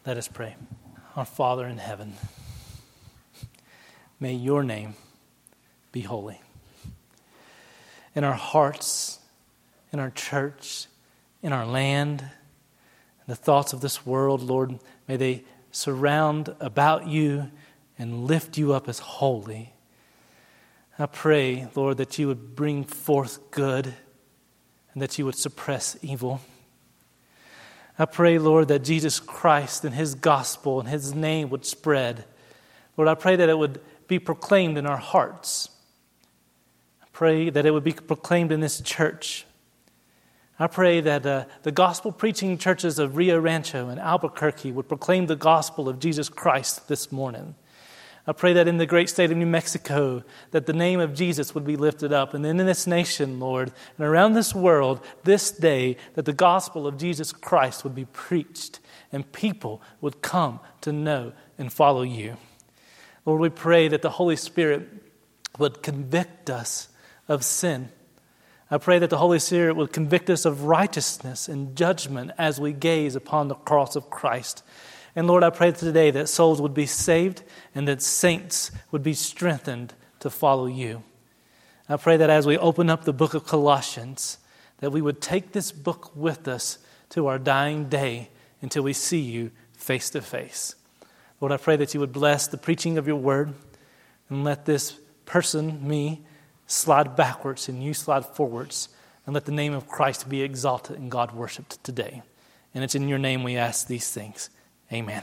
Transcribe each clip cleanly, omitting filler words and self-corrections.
Let us pray. Our Father in heaven, may your name be holy. In our hearts, in our church, in our land, the thoughts of this world, Lord, may they surround about you and lift you up as holy. I pray, Lord, that you would bring forth good and that you would suppress evil. I pray, Lord, that Jesus Christ and his gospel and his name would spread. Lord, I pray that it would be proclaimed in our hearts. I pray that it would be proclaimed in this church. I pray that the gospel-preaching churches of Rio Rancho and Albuquerque would proclaim the gospel of Jesus Christ this morning. I pray that in the great state of New Mexico, that the name of Jesus would be lifted up. And then in this nation, Lord, and around this world, this day, that the gospel of Jesus Christ would be preached and people would come to know and follow you. Lord, we pray that the Holy Spirit would convict us of sin. I pray that the Holy Spirit would convict us of righteousness and judgment as we gaze upon the cross of Christ. And Lord, I pray today that souls would be saved and that saints would be strengthened to follow you. I pray that as we open up the book of Colossians, that we would take this book with us to our dying day until we see you face to face. Lord, I pray that you would bless the preaching of your word and let this person, me, slide backwards and you slide forwards, and let the name of Christ be exalted and God worshiped today. And it's in your name we ask these things. Amen.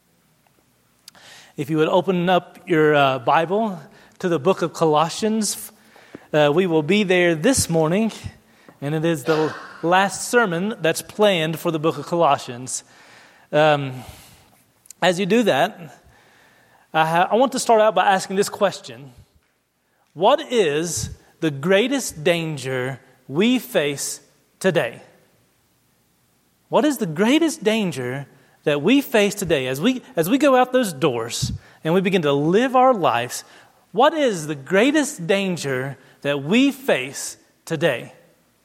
If you would open up your Bible to the book of Colossians, we will be there this morning, and it is the last sermon that's planned for the book of Colossians. As you do that, I want to start out by asking this question. What is the greatest danger we face today? What is the greatest danger that we face today as we go out those doors and we begin to live our lives? What is the greatest danger that we face today?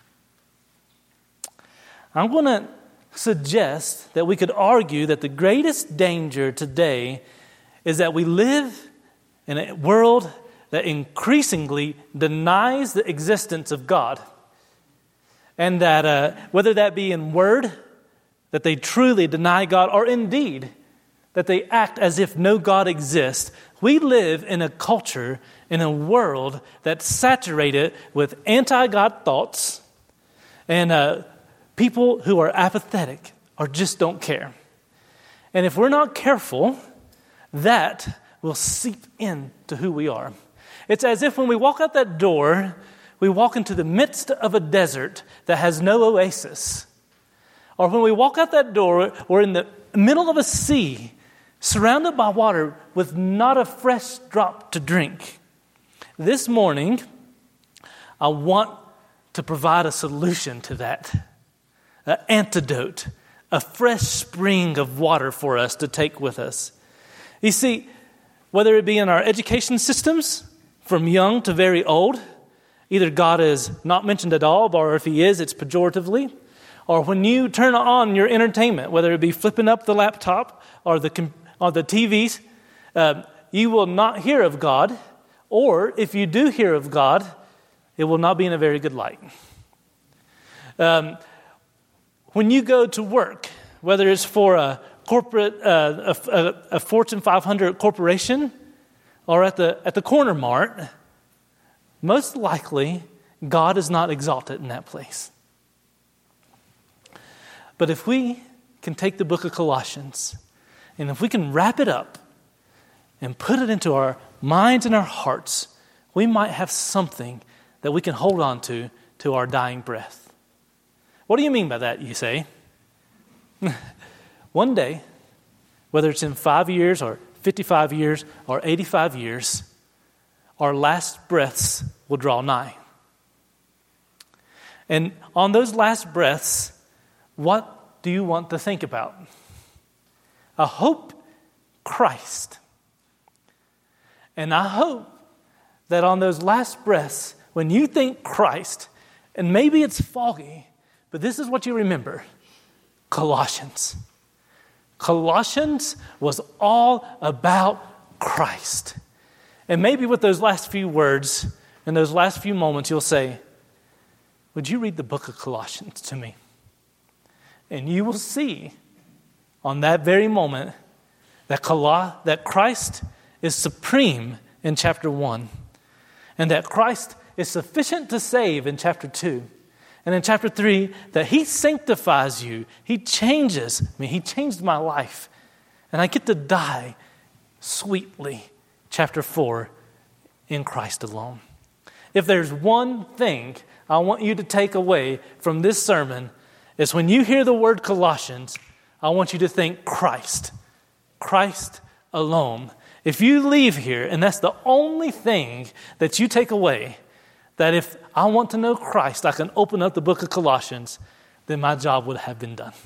I'm going to suggest that we could argue that the greatest danger today is that we live in a world that increasingly denies the existence of God. And that whether that be in word, that they truly deny God, or indeed that they act as if no God exists. We live in a culture, in a world that's saturated with anti-God thoughts and people who are apathetic or just don't care. And if we're not careful, that will seep into who we are. It's as if when we walk out that door, we walk into the midst of a desert that has no oasis. Or when we walk out that door, we're in the middle of a sea, surrounded by water with not a fresh drop to drink. This morning, I want to provide a solution to that, an antidote, a fresh spring of water for us to take with us. You see, whether it be in our education systems, from young to very old, either God is not mentioned at all, or if he is, it's pejoratively. Or when you turn on your entertainment, whether it be flipping up the laptop or the TVs, you will not hear of God. Or if you do hear of God, it will not be in a very good light. When you go to work, whether it's for a corporate, a Fortune 500 corporation, or at the corner mart, most likely God is not exalted in that place. But if we can take the book of Colossians, and if we can wrap it up and put it into our minds and our hearts, we might have something that we can hold on to our dying breath. What do you mean by that, you say? One day, whether it's in 5 years or 55 years or 85 years, our last breaths will draw nigh. And on those last breaths, what do you want to think about? I hope Christ. And I hope that on those last breaths, when you think Christ, and maybe it's foggy, but this is what you remember: Colossians. Colossians was all about Christ. And maybe with those last few words and those last few moments, you'll say, would you read the book of Colossians to me? And you will see on that very moment that Christ is supreme in chapter 1, and that Christ is sufficient to save in chapter 2. And in chapter 3, that he sanctifies you. He changes me. He changed my life. And I get to die sweetly. Chapter 4, in Christ alone. If there's one thing I want you to take away from this sermon, it's when you hear the word Colossians, I want you to think Christ. Christ alone. If you leave here, and that's the only thing that you take away, that if I want to know Christ, I can open up the book of Colossians, then my job would have been done.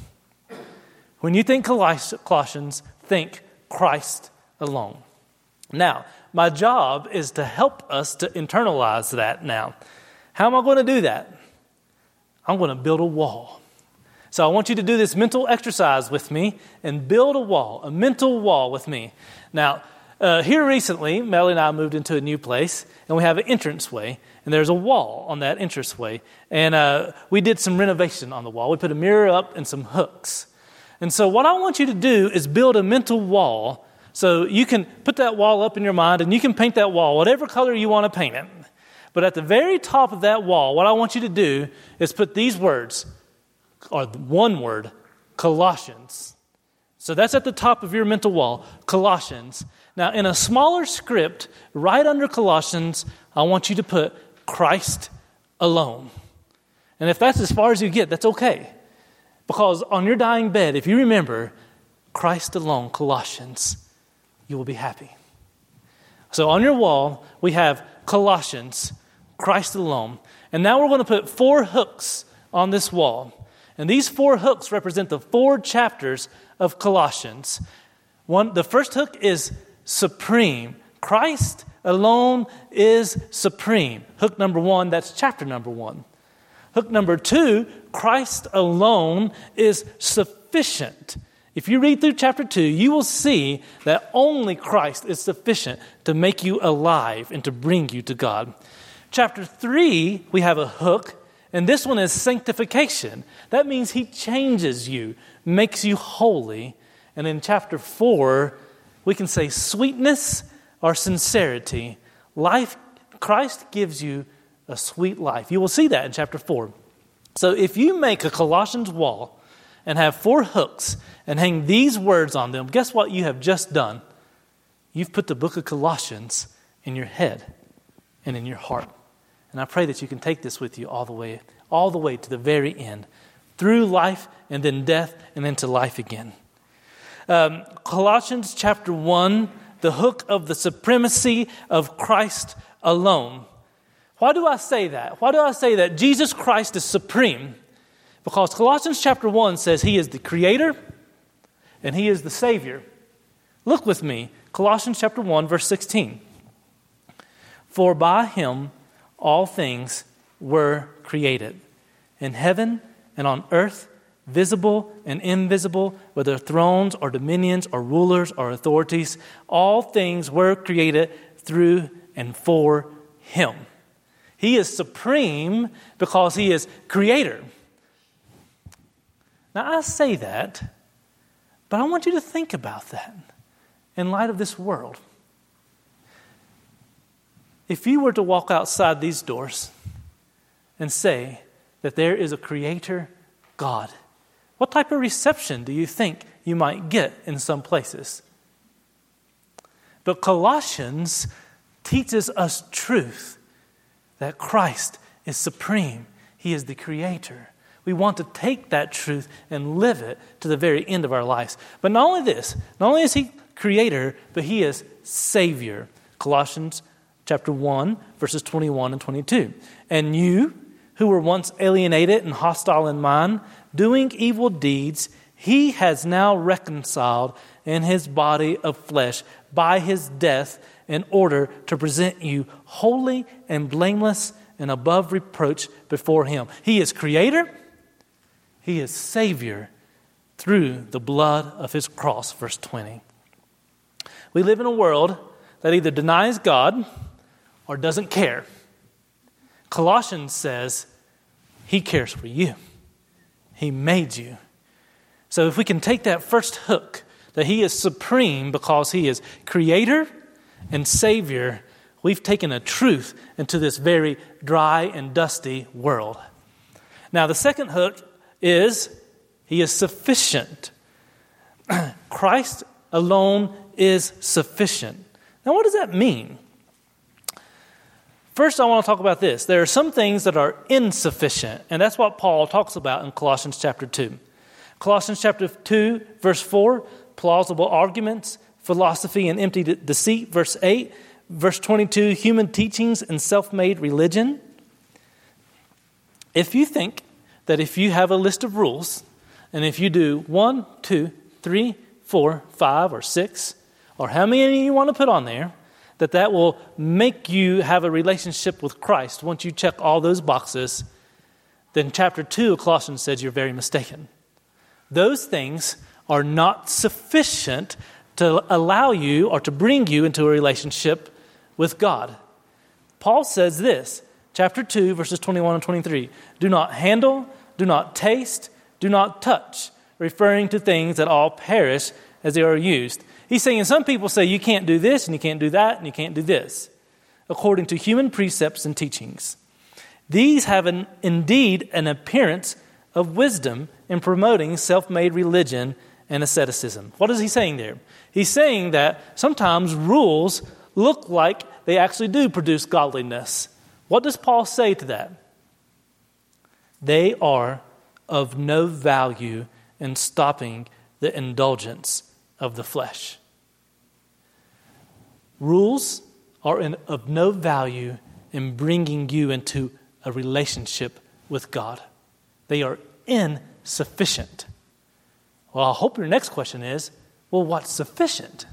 When you think Colossians, think Christ alone. Now, my job is to help us to internalize that now. How am I going to do that? I'm going to build a wall. So I want you to do this mental exercise with me and build a mental wall with me. Now, here recently, Melly and I moved into a new place, and we have an entranceway, and there's a wall on that entranceway. And we did some renovation on the wall. We put a mirror up and some hooks. And so what I want you to do is build a mental wall. So you can put that wall up in your mind, and you can paint that wall whatever color you want to paint it. But at the very top of that wall, what I want you to do is put these words, or one word, Colossians. So that's at the top of your mental wall, Colossians. Now, in a smaller script, right under Colossians, I want you to put Christ alone. And if that's as far as you get, that's okay. Because on your dying bed, if you remember Christ alone, Colossians, you will be happy. So on your wall, we have Colossians, Christ alone. And now we're going to put 4 hooks on this wall. And these 4 hooks represent the 4 chapters of Colossians. The first hook is supreme. Christ alone is supreme. Hook number 1, that's chapter number 1. Hook number 2, Christ alone is sufficient. If you read through chapter 2, you will see that only Christ is sufficient to make you alive and to bring you to God. Chapter 3, we have a hook, and this one is sanctification. That means he changes you, makes you holy. And in chapter 4, we can say sweetness or sincerity. Life, Christ gives you a sweet life. You will see that in chapter 4. So if you make a Colossians wall and have 4 hooks and hang these words on them, guess what you have just done? You've put the book of Colossians in your head and in your heart. And I pray that you can take this with you all the way to the very end, through life and then death and then to life again. Colossians chapter 1, the hook of the supremacy of Christ alone. Why do I say that? Why do I say that Jesus Christ is supreme? Because Colossians chapter 1 says he is the creator and he is the savior. Look with me, Colossians chapter 1, verse 16. For by him all things were created, in heaven and on earth, visible and invisible, whether thrones or dominions or rulers or authorities, all things were created through and for him. He is supreme because he is creator. Now I say that, but I want you to think about that in light of this world. If you were to walk outside these doors and say that there is a creator God, what type of reception do you think you might get in some places? But Colossians teaches us truth, that Christ is supreme. He is the creator. We want to take that truth and live it to the very end of our lives. But not only this, not only is he creator, but he is savior. Colossians chapter 1, verses 21 and 22. And you, who were once alienated and hostile in mind, doing evil deeds, he has now reconciled in his body of flesh by his death in order to present you holy and blameless and above reproach before him. He is creator. He is savior through the blood of his cross, verse 20. We live in a world that either denies God or doesn't care. Colossians says he cares for you. He made you. So if we can take that first hook, that he is supreme because he is creator and savior, we've taken a truth into this very dry and dusty world. Now the second hook is he is sufficient. Christ alone is sufficient. Now what does that mean? First, I want to talk about this. There are some things that are insufficient, and that's what Paul talks about in Colossians chapter 2. Colossians chapter 2, verse 4, plausible arguments, philosophy and empty deceit, verse 8. Verse 22, human teachings and self-made religion. If you think that if you have a list of rules, and if you do 1, 2, 3, 4, 5, or 6, or how many you want to put on there, that will make you have a relationship with Christ once you check all those boxes, then chapter 2 of Colossians says you're very mistaken. Those things are not sufficient to allow you or to bring you into a relationship with God. Paul says this, chapter 2, verses 21 and 23, do not handle, do not taste, do not touch, referring to things that all perish as they are used. He's saying some people say you can't do this and you can't do that and you can't do this, according to human precepts and teachings. These have indeed an appearance of wisdom in promoting self-made religion and asceticism. What is he saying there? He's saying that sometimes rules look like they actually do produce godliness. What does Paul say to that? They are of no value in stopping the indulgence of the flesh. Rules are of no value in bringing you into a relationship with God. They are insufficient. Well, I hope your next question is, well, what's sufficient?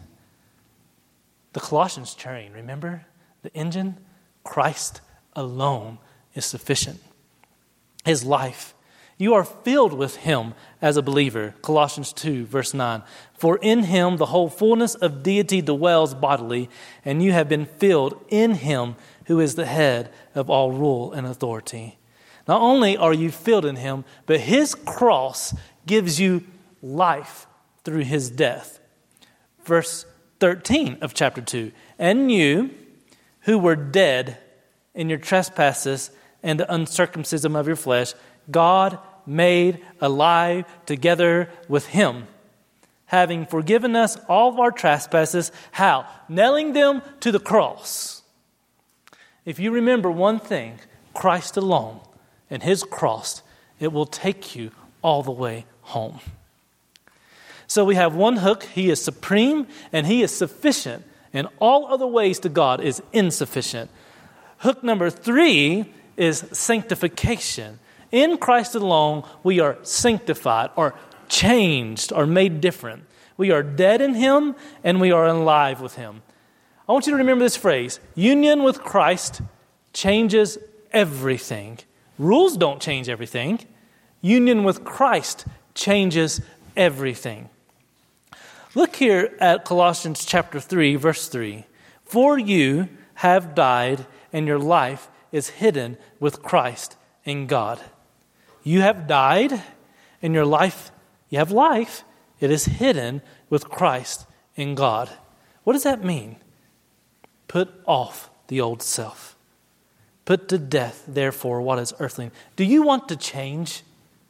The Colossians train, remember? The engine? Christ alone is sufficient. His life. You are filled with him as a believer. Colossians 2, verse 9. For in him the whole fullness of deity dwells bodily, and you have been filled in him who is the head of all rule and authority. Not only are you filled in him, but his cross gives you life through his death. Verse 13 of chapter 2. And you who were dead in your trespasses and the uncircumcision of your flesh, God made alive together with him, having forgiven us all of our trespasses. How? Nailing them to the cross. If you remember one thing, Christ alone and his cross, it will take you all the way home. So we have one hook. He is supreme and he is sufficient. And all other ways to God is insufficient. Hook number 3 is sanctification. In Christ alone, we are sanctified or changed or made different. We are dead in him and we are alive with him. I want you to remember this phrase. Union with Christ changes everything. Rules don't change everything. Union with Christ changes everything. Look here at Colossians chapter 3, verse 3. For you have died, and your life is hidden with Christ in God. You have died, and your life, you have life. It is hidden with Christ in God. What does that mean? Put off the old self. Put to death, therefore, what is earthly. Do you want to change?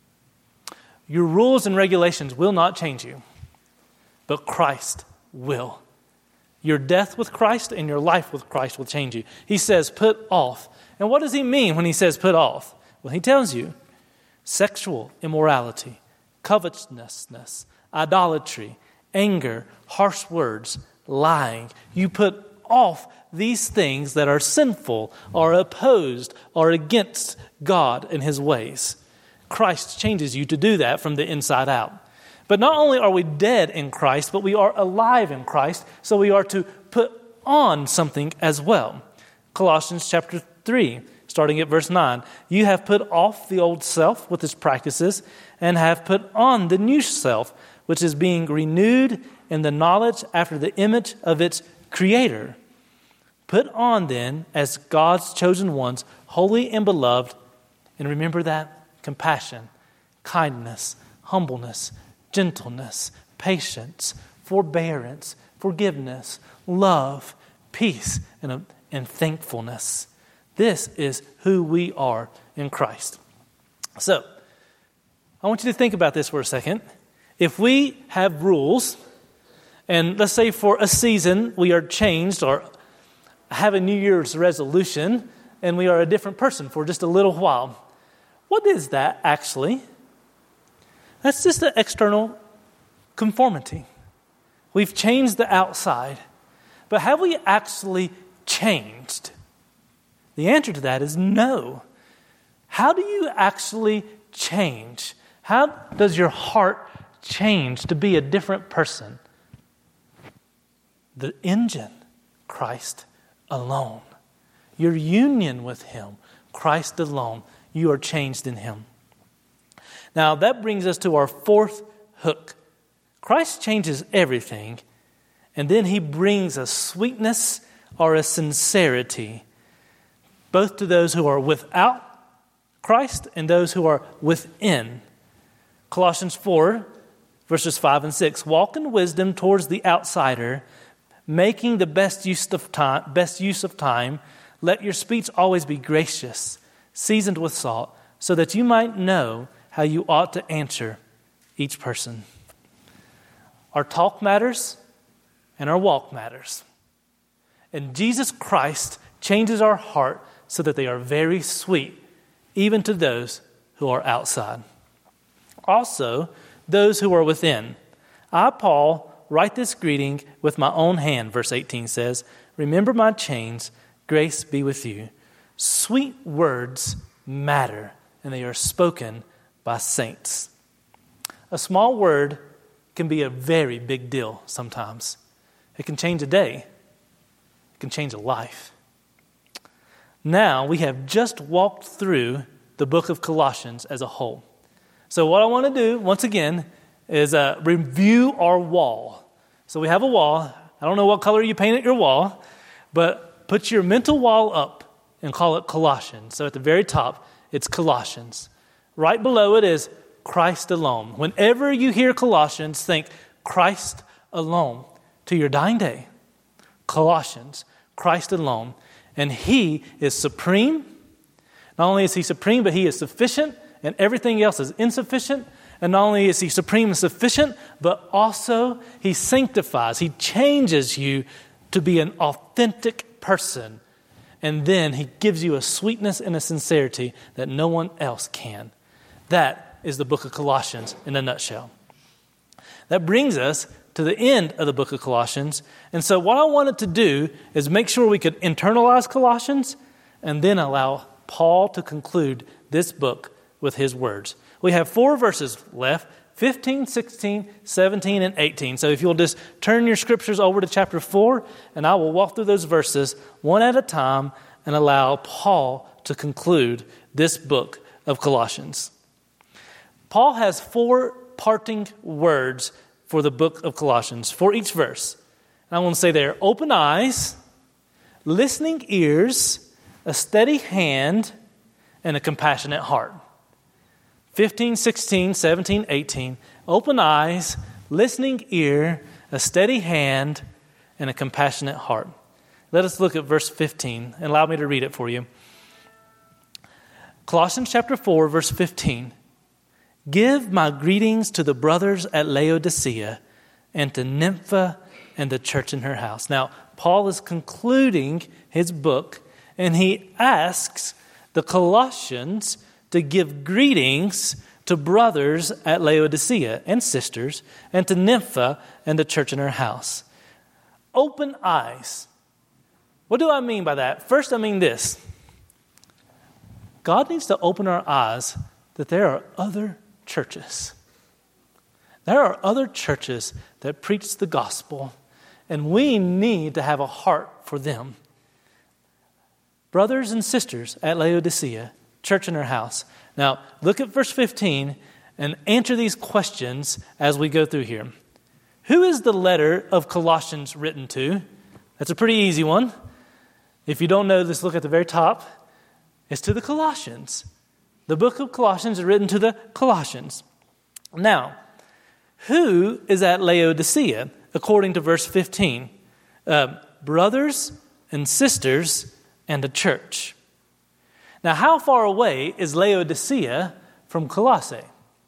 Your rules and regulations will not change you, but Christ will. Your death with Christ and your life with Christ will change you. He says, put off. And what does he mean when he says put off? Well, he tells you, sexual immorality, covetousness, idolatry, anger, harsh words, lying. You put off these things that are sinful, are opposed, are against God and his ways. Christ changes you to do that from the inside out. But not only are we dead in Christ, but we are alive in Christ, so we are to put on something as well. Colossians chapter 3 starting at verse 9. You have put off the old self with its practices and have put on the new self, which is being renewed in the knowledge after the image of its Creator. Put on then, as God's chosen ones, holy and beloved, and remember that, compassion, kindness, humbleness, gentleness, patience, forbearance, forgiveness, love, peace, and thankfulness. This is who we are in Christ. So, I want you to think about this for a second. If we have rules, and let's say for a season we are changed or have a New Year's resolution, and we are a different person for just a little while, what is that actually? That's just the external conformity. We've changed the outside. But have we actually changed? The answer to that is no. How do you actually change? How does your heart change to be a different person? The engine, Christ alone. Your union with Him, Christ alone. You are changed in Him. Now that brings us to our fourth hook. Christ changes everything, and then He brings a sweetness or a sincerity, both to those who are without Christ and those who are within. Colossians 4, verses 5 and 6. Walk in wisdom towards the outsider, making the best use of time. Let your speech always be gracious, seasoned with salt, so that you might know how you ought to answer each person. Our talk matters and our walk matters. And Jesus Christ changes our heart so that they are very sweet, even to those who are outside. Also, those who are within. I, Paul, write this greeting with my own hand, verse 18 says, remember my chains, grace be with you. Sweet words matter, and they are spoken by saints. A small word can be a very big deal sometimes. It can change a day. It can change a life. Now, we have just walked through the book of Colossians as a whole. So what I want to do, once again, is review our wall. So we have a wall. I don't know what color you painted your wall, but put your mental wall up and call it Colossians. So at the very top, it's Colossians. Right below it is Christ alone. Whenever you hear Colossians, think Christ alone to your dying day. Colossians, Christ alone. And He is supreme. Not only is He supreme, but He is sufficient, and everything else is insufficient. And not only is He supreme and sufficient, but also He sanctifies. He changes you to be an authentic person. And then He gives you a sweetness and a sincerity that no one else can. That is the book of Colossians in a nutshell. That brings us to the end of the book of Colossians. And so what I wanted to do is make sure we could internalize Colossians and then allow Paul to conclude this book with his words. We have 4 verses left, 15, 16, 17, and 18. So if you'll just turn your scriptures over to chapter 4, and I will walk through those verses one at a time and allow Paul to conclude this book of Colossians. Paul has 4 parting words for the book of Colossians, for each verse. And I want to say there, open eyes, listening ears, a steady hand, and a compassionate heart. 15, 16, 17, 18. Open eyes, listening ear, a steady hand, and a compassionate heart. Let us look at verse 15 and allow me to read it for you. Colossians chapter 4, verse 15. Give my greetings to the brothers at Laodicea and to Nympha and the church in her house. Now, Paul is concluding his book, and he asks the Colossians to give greetings to brothers at Laodicea and sisters, and to Nympha and the church in her house. Open eyes. What do I mean by that? First, I mean this. God needs to open our eyes that there are other churches. There are other churches that preach the gospel, and we need to have a heart for them. brothers and sisters at Laodicea, church in her house. Now, look at verse 15 and answer these questions as we go through here. Who is the letter of Colossians written to? That's a pretty easy one. If you don't know this, look at the very top. It's to the Colossians. The book of Colossians is written to the Colossians. Now, who is at Laodicea, according to verse 15? Brothers and sisters and a church. Now, how far away is Laodicea from Colossae?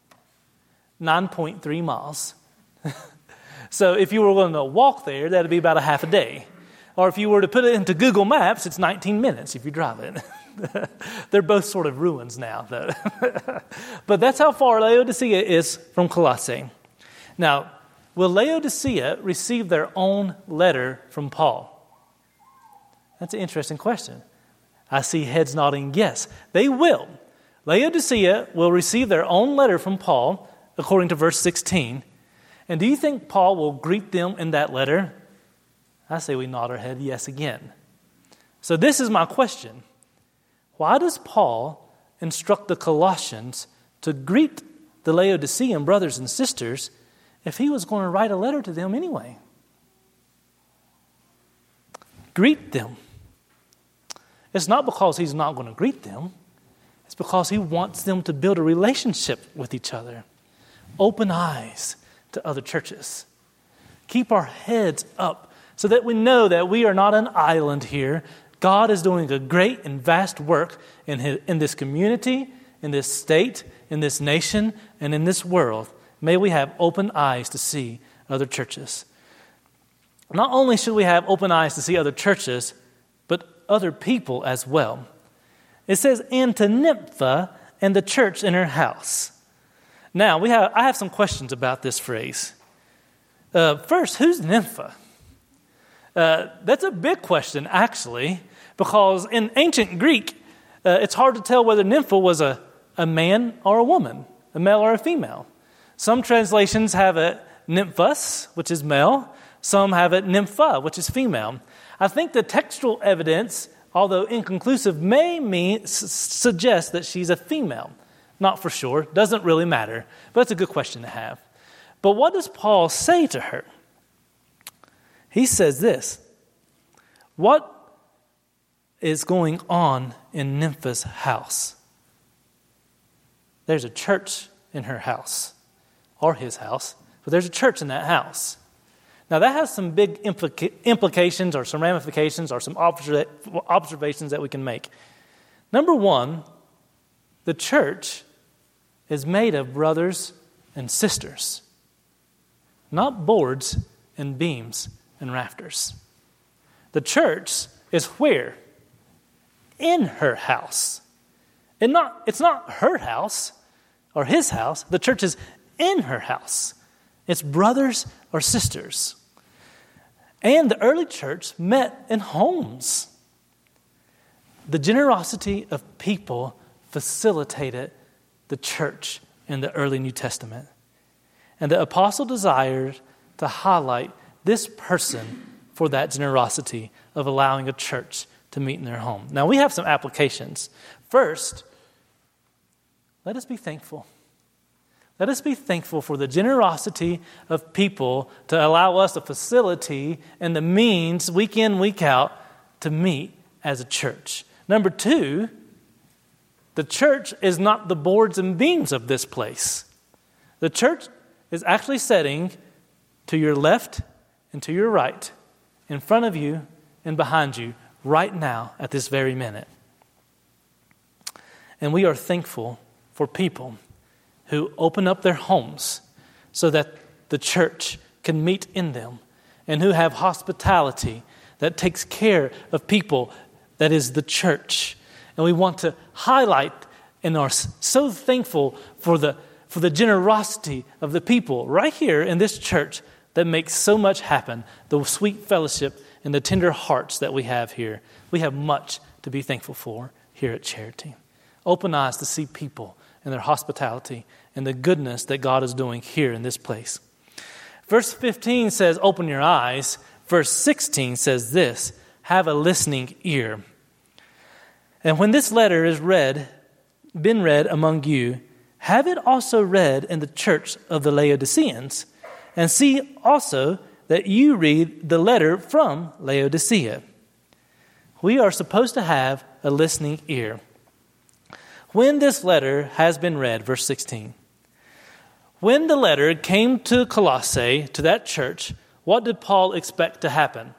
9.3 miles. So if you were going to walk there, that would be about a half a day. Or if you were to put it into Google Maps, it's 19 minutes if you drive it. They're both sort of ruins now, though. But that's how far Laodicea is from Colossae. Now, will Laodicea receive their own letter from Paul? That's an interesting question. I see heads nodding yes. They will. Laodicea will receive their own letter from Paul, according to verse 16. And do you think Paul will greet them in that letter? I say we nod our head yes again. So this is my question. Why does Paul instruct the Colossians to greet the Laodicean brothers and sisters if he was going to write a letter to them anyway? Greet them. It's not because he's not going to greet them. It's because he wants them to build a relationship with each other. Open eyes to other churches. Keep our heads up so that we know that we are not an island here. God is doing a great and vast work in this community, in this state, in this nation, and in this world. May we have open eyes to see other churches. Not only should we have open eyes to see other churches, but other people as well. It says, and to Nympha and the church in her house. Now, I have some questions about this phrase. First, who's Nympha? That's a big question, actually, because in ancient Greek, it's hard to tell whether Nympha was a man or a woman, a male or a female. Some translations have it nymphos, which is male. Some have it nympha, which is female. I think the textual evidence, although inconclusive, may suggest that she's a female. Not for sure. Doesn't really matter. But it's a good question to have. But what does Paul say to her? He says this. What is going on in Nympha's house? There's a church in her house. Or his house. But there's a church in that house. Now that has some big implications or some ramifications or some observations that we can make. Number one, the church is made of brothers and sisters, not boards and beams and rafters. The church is where? In her house. It's not her house or his house. The church is in her house. It's brothers or sisters. And the early church met in homes. The generosity of people facilitated the church in the early New Testament. And the apostle desired to highlight this person for that generosity of allowing a church to meet in their home. Now, we have some applications. First, let us be thankful. Let us be thankful for the generosity of people to allow us the facility and the means week in, week out to meet as a church. Number two, the church is not the boards and beams of this place. The church is actually sitting to your left and to your right, in front of you and behind you, right now at this very minute. And we are thankful for people who open up their homes so that the church can meet in them, and who have hospitality that takes care of people that is the church. And we want to highlight and are so thankful for the generosity of the people right here in this church that makes so much happen, the sweet fellowship and the tender hearts that we have here. We have much to be thankful for here at Charity. Open eyes to see people and their hospitality and the goodness that God is doing here in this place. Verse 15 says, open your eyes. Verse 16 says this, have a listening ear. And when this letter is been read among you, have it also read in the church of the Laodiceans, and see also that you read the letter from Laodicea. We are supposed to have a listening ear. When this letter has been read, verse 16, when the letter came to Colossae, to that church, what did Paul expect to happen?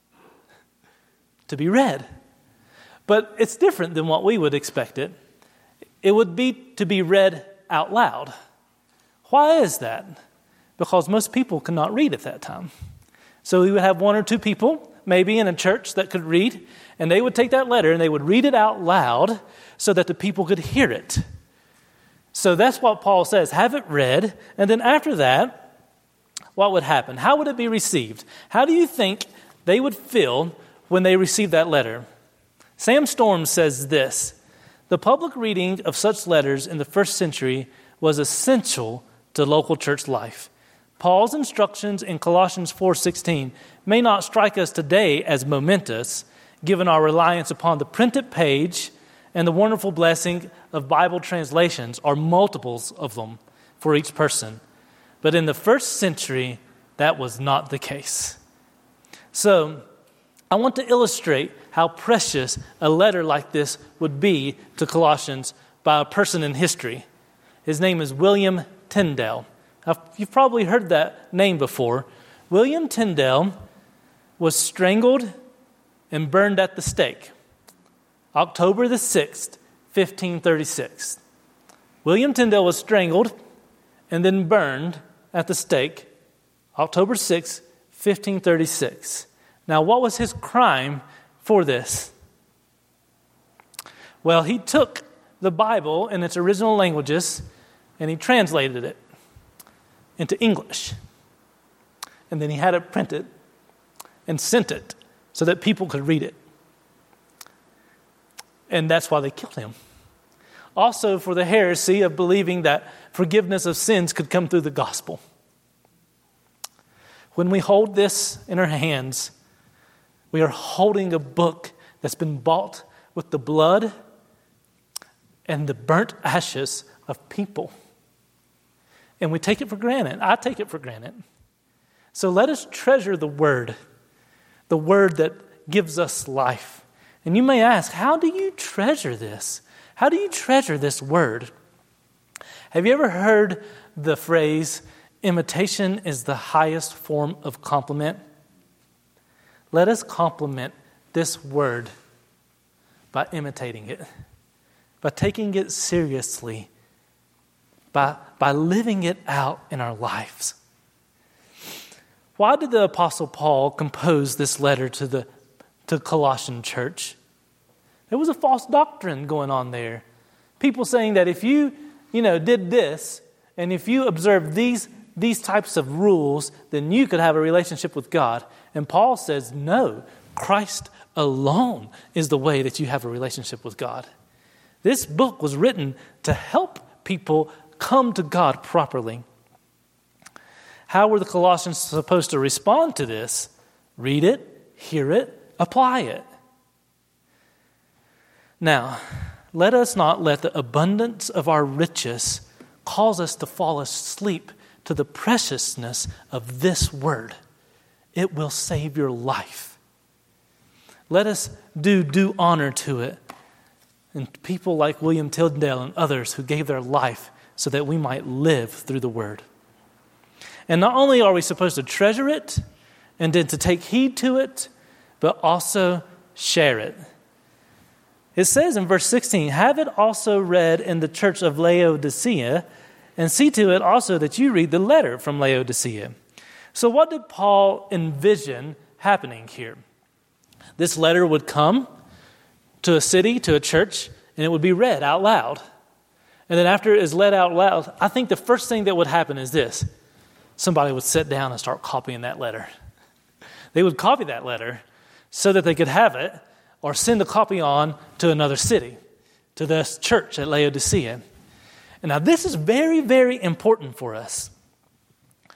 To be read. But it's different than what we would expect it. It would be to be read out loud. Why is that? Because most people could not read at that time. So we would have one or two people, maybe in a church, that could read, and they would take that letter and they would read it out loud so that the people could hear it. So that's what Paul says, have it read, and then after that, what would happen? How would it be received? How do you think they would feel when they received that letter? Sam Storms says this: the public reading of such letters in the first century was essential to local church life. Paul's instructions in Colossians 4:16 may not strike us today as momentous, given our reliance upon the printed page and the wonderful blessing of Bible translations, or multiples of them for each person. But in the first century, that was not the case. So, I want to illustrate how precious a letter like this would be to Colossians by a person in history. His name is William Tyndale. You've probably heard that name before. William Tyndale was strangled and burned at the stake, October the 6th, 1536. William Tyndale was strangled and then burned at the stake, October 6th, 1536. Now, what was his crime for this? Well, he took the Bible in its original languages and he translated it into English. And then he had it printed and sent it so that people could read it. And that's why they killed him. Also for the heresy of believing that forgiveness of sins could come through the gospel. When we hold this in our hands, we are holding a book that's been bought with the blood and the burnt ashes of people. And we take it for granted. I take it for granted. So let us treasure the word that gives us life. And you may ask, how do you treasure this? How do you treasure this word? Have you ever heard the phrase, imitation is the highest form of compliment? Let us compliment this word by imitating it, by taking it seriously, by living it out in our lives. Why did the Apostle Paul compose this letter to Colossian church? There was a false doctrine going on there. People saying that if you did this, and if you observed these types of rules, then you could have a relationship with God. And Paul says, no, Christ alone is the way that you have a relationship with God. This book was written to help people come to God properly. How were the Colossians supposed to respond to this? Read it, hear it, apply it. Now, let us not let the abundance of our riches cause us to fall asleep to the preciousness of this word. It will save your life. Let us do due honor to it. And people like William Tyndale and others who gave their life so that we might live through the word. And not only are we supposed to treasure it and then to take heed to it, but also share it. It says in verse 16, have it also read in the church of Laodicea, and see to it also that you read the letter from Laodicea. So what did Paul envision happening here? This letter would come to a city, to a church, and it would be read out loud. And then after it is read out loud, I think the first thing that would happen is this. Somebody would sit down and start copying that letter. They would copy that letter so that they could have it or send a copy on to another city, to this church at Laodicea. And now this is very, very important for us.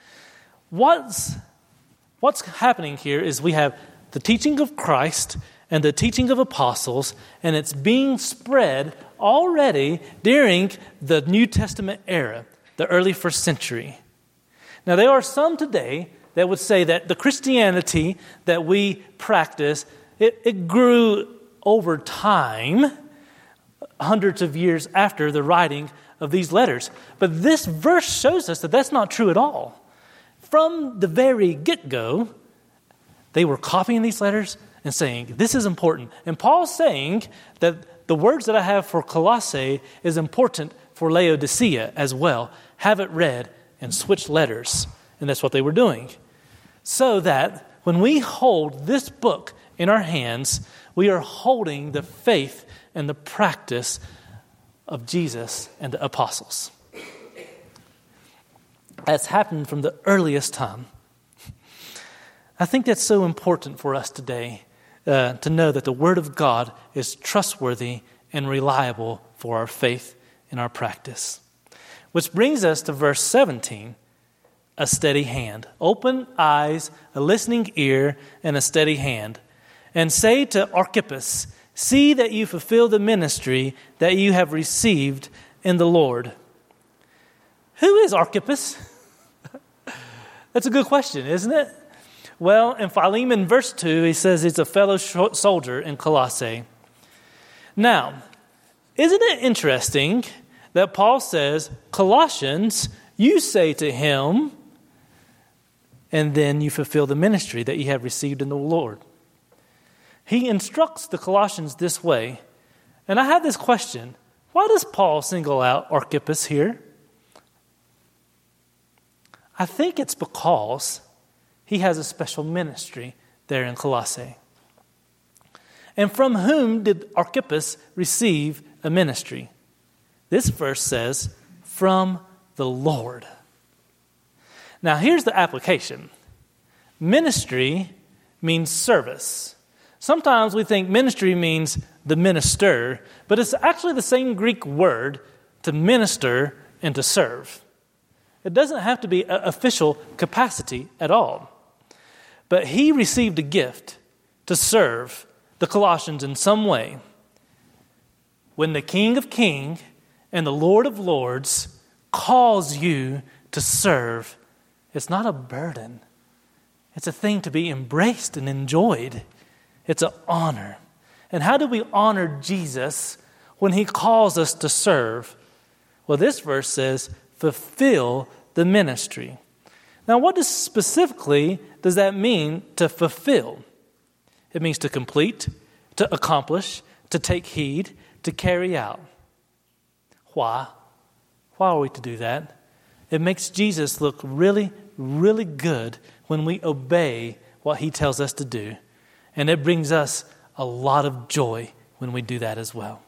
What's happening here is we have the teaching of Christ and the teaching of apostles, and it's being spread already during the New Testament era, the early first century. Now, there are some today that would say that the Christianity that we practice, it grew over time, hundreds of years after the writing of these letters. But this verse shows us that that's not true at all. From the very get-go, they were copying these letters and saying, this is important. And Paul's saying that the words that I have for Colossae is important for Laodicea as well. Have it read and switch letters. And that's what they were doing. So that when we hold this book in our hands, we are holding the faith and the practice of Jesus and the apostles. That's happened from the earliest time. I think that's so important for us today to know that the Word of God is trustworthy and reliable for our faith and our practice. Which brings us to verse 17, a steady hand. Open eyes, a listening ear, and a steady hand. And say to Archippus, see that you fulfill the ministry that you have received in the Lord. Who is Archippus? That's a good question, isn't it? Well, in Philemon verse 2, he says he's a fellow soldier in Colossae. Now, isn't it interesting that Paul says, Colossians, you say to him, and then you fulfill the ministry that you have received in the Lord. He instructs the Colossians this way. And I have this question. Why does Paul single out Archippus here? I think it's because he has a special ministry there in Colossae. And from whom did Archippus receive a ministry? This verse says, from the Lord. Now here's the application. Ministry means service. Sometimes we think ministry means the minister, but it's actually the same Greek word to minister and to serve. It doesn't have to be an official capacity at all. But he received a gift to serve the Colossians in some way. When the King of Kings and the Lord of Lords calls you to serve, it's not a burden. It's a thing to be embraced and enjoyed. It's an honor. And how do we honor Jesus when he calls us to serve? Well, this verse says, fulfill the ministry. Now, what specifically does that mean to fulfill? It means to complete, to accomplish, to take heed, to carry out. Why? Why are we to do that? It makes Jesus look really, really good when we obey what he tells us to do. And it brings us a lot of joy when we do that as well.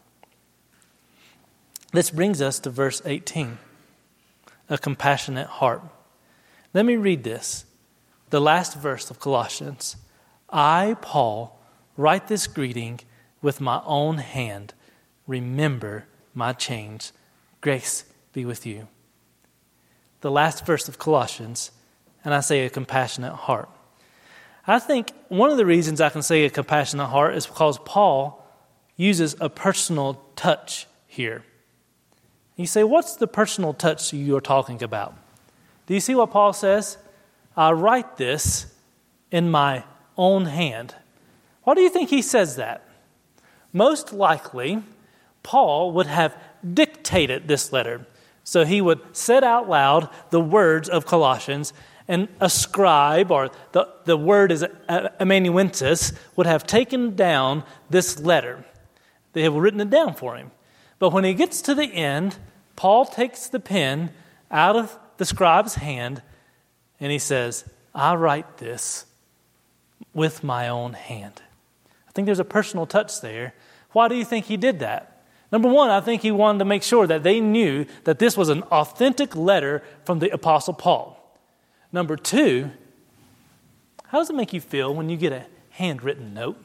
This brings us to verse 18, a compassionate heart. Let me read this, the last verse of Colossians. I, Paul, write this greeting with my own hand. Remember my chains. Grace be with you. The last verse of Colossians, and I say a compassionate heart. I think one of the reasons I can say a compassionate heart is because Paul uses a personal touch here. You say, what's the personal touch you're talking about? Do you see what Paul says? I write this in my own hand. Why do you think he says that? Most likely, Paul would have dictated this letter. So he would say out loud the words of Colossians, and a scribe, or the word is amanuensis, would have taken down this letter. They have written it down for him. But when he gets to the end, Paul takes the pen out of the scribe's hand, and he says, I write this with my own hand. I think there's a personal touch there. Why do you think he did that? Number one, I think he wanted to make sure that they knew that this was an authentic letter from the Apostle Paul. Number two, how does it make you feel when you get a handwritten note?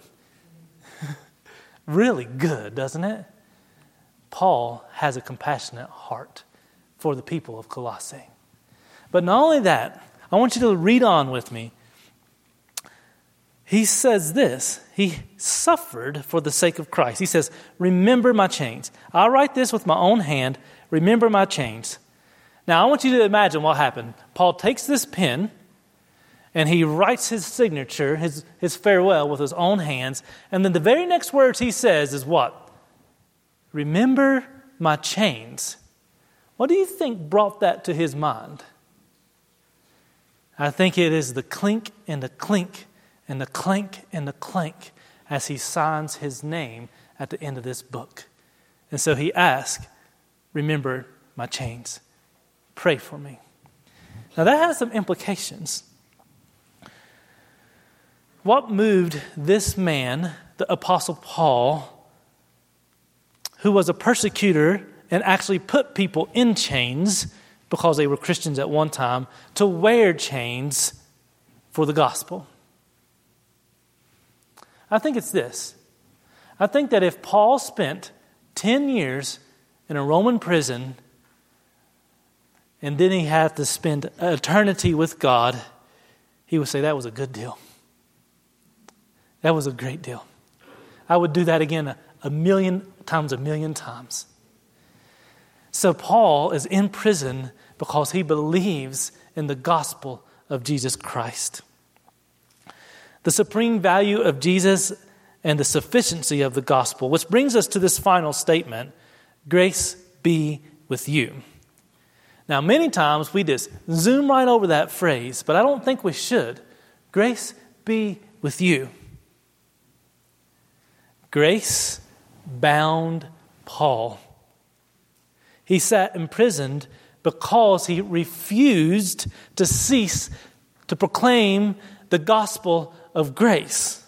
Really good, doesn't it? Paul has a compassionate heart for the people of Colossae. But not only that, I want you to read on with me. he says this. He suffered for the sake of Christ. He says, remember my chains. I'll write this with my own hand. Remember my chains. Now, I want you to imagine what happened. Paul takes this pen and he writes his signature, his farewell with his own hands. And then the very next words he says is what? Remember my chains. What do you think brought that to his mind? I think it is the clink and the clink and the clank and the clank as he signs his name at the end of this book. And so he asks, remember my chains. Pray for me. Now that has some implications. What moved this man, the Apostle Paul, who was a persecutor and actually put people in chains because they were Christians at one time, to wear chains for the gospel? I think it's this. I think that if Paul spent 10 years in a Roman prison and then he had to spend eternity with God, he would say that was a good deal. That was a great deal. I would do that again a million times. So Paul is in prison because he believes in the gospel of Jesus Christ. The supreme value of Jesus and the sufficiency of the gospel, which brings us to this final statement, grace be with you. Now, many times we just zoom right over that phrase, but I don't think we should. Grace be with you. Grace bound Paul. He sat imprisoned because he refused to cease to proclaim the gospel of grace.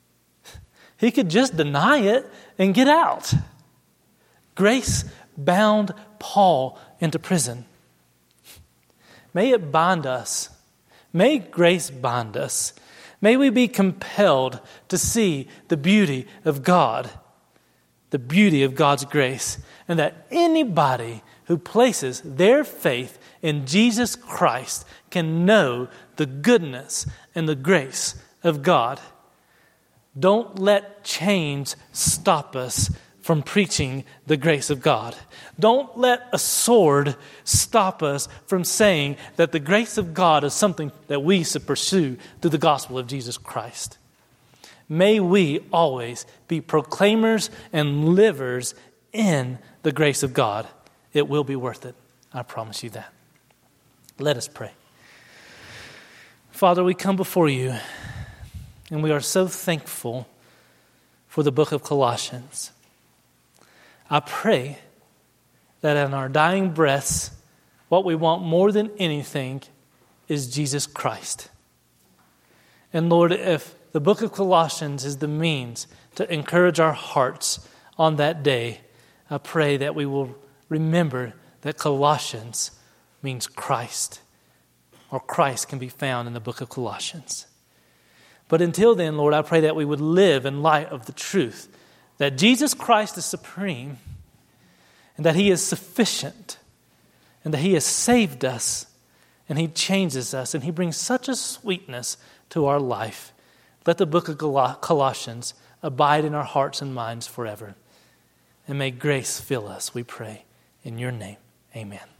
He could just deny it and get out. Grace bound Paul into prison. May it bind us. May grace bind us. May we be compelled to see the beauty of God, the beauty of God's grace, and that anybody who places their faith in Jesus Christ can know the goodness and the grace of God. Don't let chains stop us from preaching the grace of God. Don't let a sword stop us from saying that the grace of God is something that we should pursue through the gospel of Jesus Christ. May we always be proclaimers and livers in the grace of God. It will be worth it. I promise you that. Let us pray. Father, we come before you, and we are so thankful for the book of Colossians. I pray that in our dying breaths, what we want more than anything is Jesus Christ. And Lord, if the book of Colossians is the means to encourage our hearts on that day, I pray that we will remember that Colossians means Christ, or Christ can be found in the book of Colossians. But until then, Lord, I pray that we would live in light of the truth that Jesus Christ is supreme, and that He is sufficient, and that He has saved us, and He changes us, and He brings such a sweetness to our life. Let the book of Colossians abide in our hearts and minds forever. And may grace fill us, we pray. In your name, amen.